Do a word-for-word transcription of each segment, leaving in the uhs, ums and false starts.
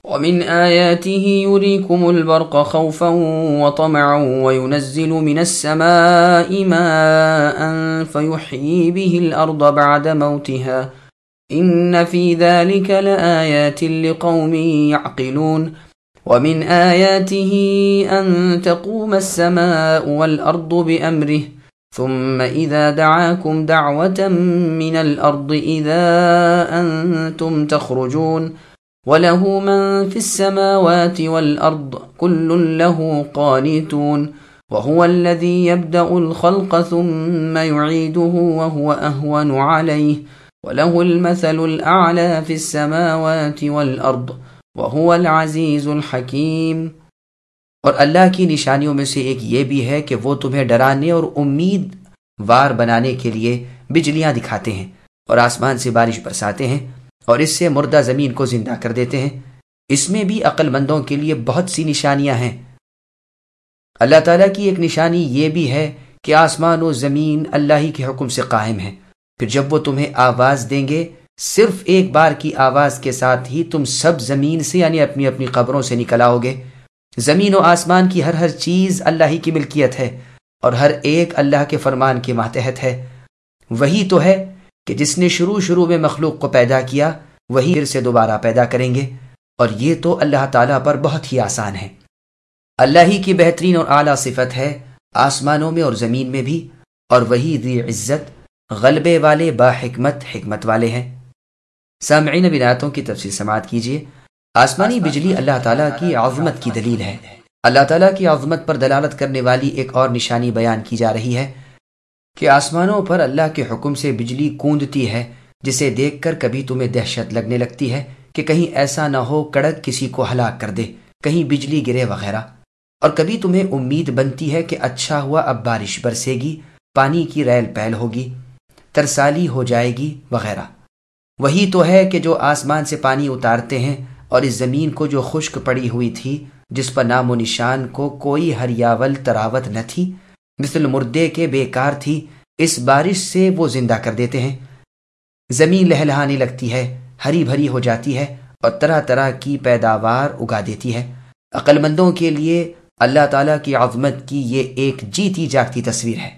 ومن آياته يريكم البرق خوفا وطمعا وينزل من السماء ماء فيحيي به الأرض بعد موتها إن في ذلك لآيات لقوم يعقلون ومن آياته أن تقوم السماء والأرض بأمره ثم إذا دعاكم دعوة من الأرض إذا أنتم تخرجون وله من في السماوات والأرض كل له قانتون وهو الذي يبدأ الخلق ثم يعيده وهو أهون عليه وله المثل الأعلى في السماوات والأرض وهو العزيز الحكيم۔ اور اللہ کی نشانیوں میں سے ایک یہ بھی ہے کہ وہ تمہیں ڈرانے اور امید وار بنانے کے لیے بجلیاں دکھاتے ہیں اور آسمان سے بارش برساتے ہیں اور اس سے مردہ زمین کو زندہ کر دیتے ہیں۔ اس میں بھی عقل مندوں کے لیے بہت سی نشانیاں ہیں۔ اللہ تعالیٰ کی ایک نشانی یہ بھی ہے کہ آسمان و زمین اللہ ہی کے حکم سے قائم ہیں۔ پھر جب وہ تمہیں آواز دیں گے، صرف ایک بار کی آواز کے ساتھ ہی تم سب زمین سے یعنی اپنی اپنی قبروں سے نکل آؤ گے۔ زمین و آسمان کی ہر ہر چیز اللہ ہی کی ملکیت ہے اور ہر ایک اللہ کے فرمان کے ماتحت ہے۔ وہی تو ہے کہ جس نے شروع شروع میں مخلوق کو پیدا کیا وہی پھر سے دوبارہ پیدا کریں گے، اور یہ تو اللہ تعالیٰ پر بہت ہی آسان ہے۔ اللہ ہی کی بہترین اور اعلیٰ صفت ہے آسمانوں میں اور زمین میں بھی، اور وہی ذی عزت غلبے والے با حکمت حکمت والے ہیں۔ سامعین اب آیاتوں کی تفصیل سماعت کیجیے۔ آسمانی بجلی اللہ تعالیٰ کی عظمت کی دلیل ہے۔ اللہ تعالیٰ کی عظمت پر دلالت کرنے والی ایک اور نشانی بیان کی جا رہی ہے کہ آسمانوں پر اللہ کے حکم سے بجلی کوندتی ہے، جسے دیکھ کر کبھی تمہیں دہشت لگنے لگتی ہے کہ کہیں ایسا نہ ہو کڑک کسی کو ہلاک کر دے، کہیں بجلی گرے وغیرہ، اور کبھی تمہیں امید بنتی ہے کہ اچھا ہوا اب بارش برسے گی، پانی کی ریل پیل ہوگی، ترسالی ہو جائے گی وغیرہ۔ وہی تو ہے کہ جو آسمان سے پانی اتارتے ہیں اور اس زمین کو جو خشک پڑی ہوئی تھی، جس پر نام و نشان کو کوئی ہریاول تراوت نہ تھی، مثل مردے کے بیکار تھی، اس بارش سے وہ زندہ کر دیتے ہیں۔ زمین لہلہانے لگتی ہے، ہری بھری ہو جاتی ہے اور طرح طرح کی پیداوار اگا دیتی ہے۔ عقل مندوں کے لیے اللہ تعالیٰ کی عظمت کی یہ ایک جیتی جاگتی تصویر ہے۔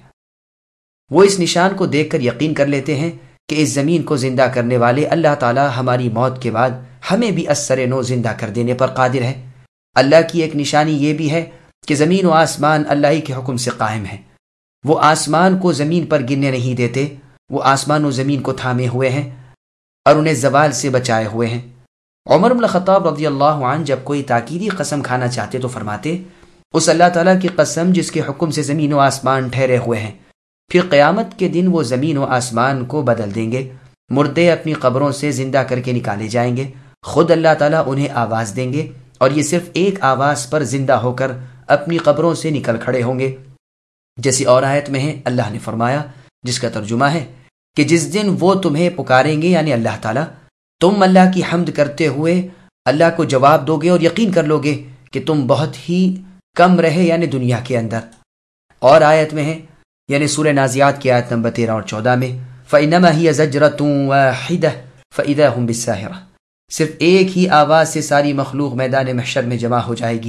وہ اس نشان کو دیکھ کر یقین کر لیتے ہیں کہ اس زمین کو زندہ کرنے والے اللہ تعالیٰ ہماری موت کے بعد ہمیں بھی اثر نو زندہ کر دینے پر قادر ہے۔ اللہ کی ایک نشانی یہ بھی ہے کہ زمین و آسمان اللہ ہی کے حکم سے قائم ہیں۔ وہ آسمان کو زمین پر گرنے نہیں دیتے، وہ آسمان و زمین کو تھامے ہوئے ہیں اور انہیں زوال سے بچائے ہوئے ہیں۔ عمر بن الخطاب رضی اللہ عنہ جب کوئی تاکیدی قسم کھانا چاہتے تو فرماتے، اس اللہ تعالیٰ کی قسم جس کے حکم سے زمین و آسمان ٹھہرے ہوئے ہیں، پھر قیامت کے دن وہ زمین و آسمان کو بدل دیں گے، مردے اپنی قبروں سے زندہ کر کے نکالے جائیں گے، خود اللہ تعالیٰ انہیں آواز دیں گے اور یہ صرف ایک آواز پر زندہ ہو کر اپنی قبروں سے نکل کھڑے ہوں گے۔ جیسی اور آیت میں ہے، اللہ نے فرمایا، جس کا ترجمہ ہے کہ جس دن وہ تمہیں پکاریں گے یعنی اللہ تعالیٰ، تم اللہ کی حمد کرتے ہوئے اللہ کو جواب دو گے اور یقین کر لو گے کہ تم بہت ہی کم رہے یعنی دنیا کے اندر۔ اور آیت میں ہے یعنی سورہ نازعات کی آیت نمبر تیرہ اور چودہ میں، فَإِنَّمَا هِيَ زَجْرَةٌ وَاحِدَةٌ فَإِذَا هُمْ بِالسَّاهِرَةِ، صرف ایک ہی آواز سے ساری مخلوق میدان محشر میں جمع ہو جائے گی۔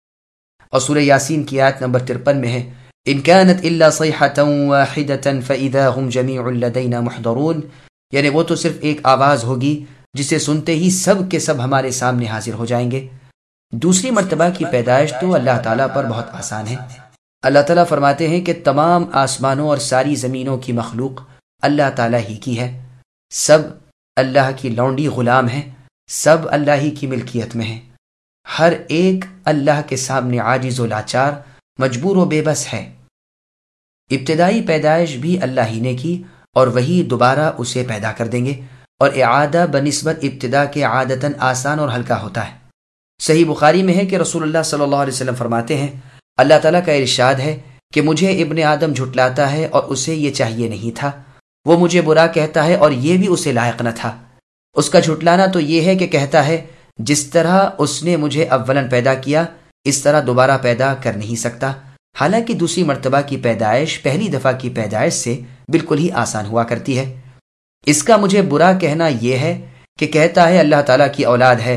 اور سورہ یاسین کی آیت نمبر ترپن میں ہے، إِن كَانَتْ إِلَّا صَيْحَةً وَاحِدَةً فَإِذَا هُمْ جَمِيعٌ لَدَيْنَا مُحْضَرُونَ، یعنی وہ تو صرف ایک آواز ہوگی جسے سنتے ہی سب کے سب ہمارے سامنے حاضر ہو جائیں گے۔ دوسری مرتبہ کی پیدائش تو اللہ تعالیٰ پر بہت آسان ہے۔ اللہ تعالیٰ فرماتے ہیں کہ تمام آسمانوں اور ساری زمینوں کی مخلوق اللہ تعالیٰ ہی کی ہے، سب اللہ کی لونڈی غلام ہیں، سب اللہ ہی کی ملکیت میں ہیں، ہر ایک اللہ کے سامنے عاجز و لاچار، مجبور و بے بس ہے۔ ابتدائی پیدائش بھی اللہ ہی نے کی اور وہی دوبارہ اسے پیدا کر دیں گے، اور اعادہ بنسبت ابتدا کے عادتاً آسان اور ہلکا ہوتا ہے۔ صحیح بخاری میں ہے کہ رسول اللہ صلی اللہ علیہ وسلم فرماتے ہیں، اللہ تعالیٰ کا ارشاد ہے کہ مجھے ابن آدم جھٹلاتا ہے اور اسے یہ چاہیے نہیں تھا، وہ مجھے برا کہتا ہے اور یہ بھی اسے لائق نہ تھا۔ اس کا جھٹلانا تو یہ ہے کہ کہتا ہے جس طرح اس نے مجھے اولاً پیدا کیا اس طرح دوبارہ پیدا کر نہیں سکتا، حالانکہ دوسری مرتبہ کی پیدائش پہلی دفعہ کی پیدائش سے بالکل ہی آسان ہوا کرتی ہے۔ اس کا مجھے برا کہنا یہ ہے کہ کہتا ہے اللہ تعالیٰ کی اولاد ہے،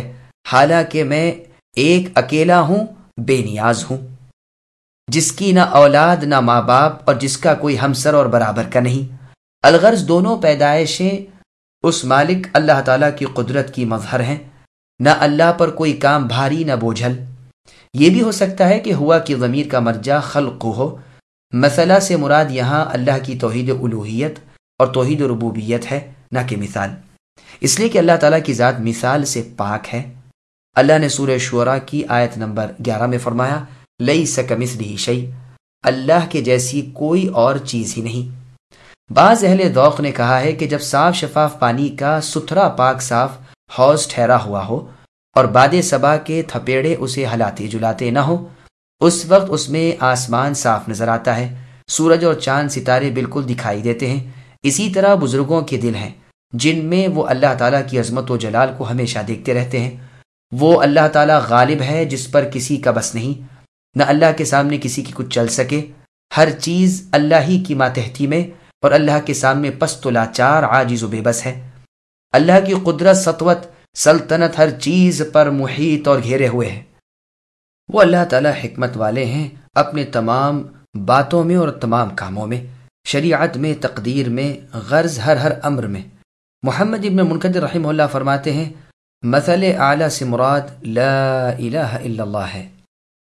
حالانکہ میں ایک اکیلا ہوں، بے نیاز ہوں، جس کی نہ اولاد نہ ماں باپ اور جس کا کوئی ہمسر اور برابر کا نہیں۔ الغرض دونوں پیدائشیں اس مالک اللہ تعالیٰ کی قدرت کی مظہر ہیں، نہ اللہ پر کوئی کام بھاری نہ بوجھل۔ یہ بھی ہو سکتا ہے کہ ہوا کی ضمیر کا مرجع خلق ہو، مسئلہ سے مراد یہاں اللہ کی توحید الوہیت اور توحید ربوبیت ہے، نہ کہ مثال، اس لیے کہ اللہ تعالیٰ کی ذات مثال سے پاک ہے۔ اللہ نے سورہ شعراء کی آیت نمبر گیارہ میں فرمایا لیس کمثلہ شیء، اللہ کے جیسی کوئی اور چیز ہی نہیں۔ بعض اہل ذوق نے کہا ہے کہ جب صاف شفاف پانی کا ستھرا پاک صاف حوض ٹھہرا ہوا ہو اور باد صبا کے تھپیڑے اسے ہلاتے جلاتے نہ ہو، اس وقت اس میں آسمان صاف نظر آتا ہے، سورج اور چاند ستارے بالکل دکھائی دیتے ہیں۔ اسی طرح بزرگوں کے دل ہیں جن میں وہ اللہ تعالیٰ کی عظمت و جلال کو ہمیشہ دیکھتے رہتے ہیں۔ وہ اللہ تعالیٰ غالب ہے جس پر کسی کا بس نہیں، نہ اللہ کے سامنے کسی کی کچھ چل سکے، ہر چیز اللہ ہی کی ماتحتی میں اور اللہ کے سامنے پست و لاچار عاجز و بے بس ہے۔ اللہ کی قدرت، سطوت، سلطنت ہر چیز پر محیط اور گھیرے ہوئے ہے۔ وہ اللہ تعالیٰ حکمت والے ہیں اپنے تمام باتوں میں اور تمام کاموں میں، شریعت میں، تقدیر میں، غرض ہر ہر امر میں۔ محمد ابن منکدر رحمہ اللہ فرماتے ہیں مثل اعلیٰ سے مراد لا الہ الا اللہ ہے۔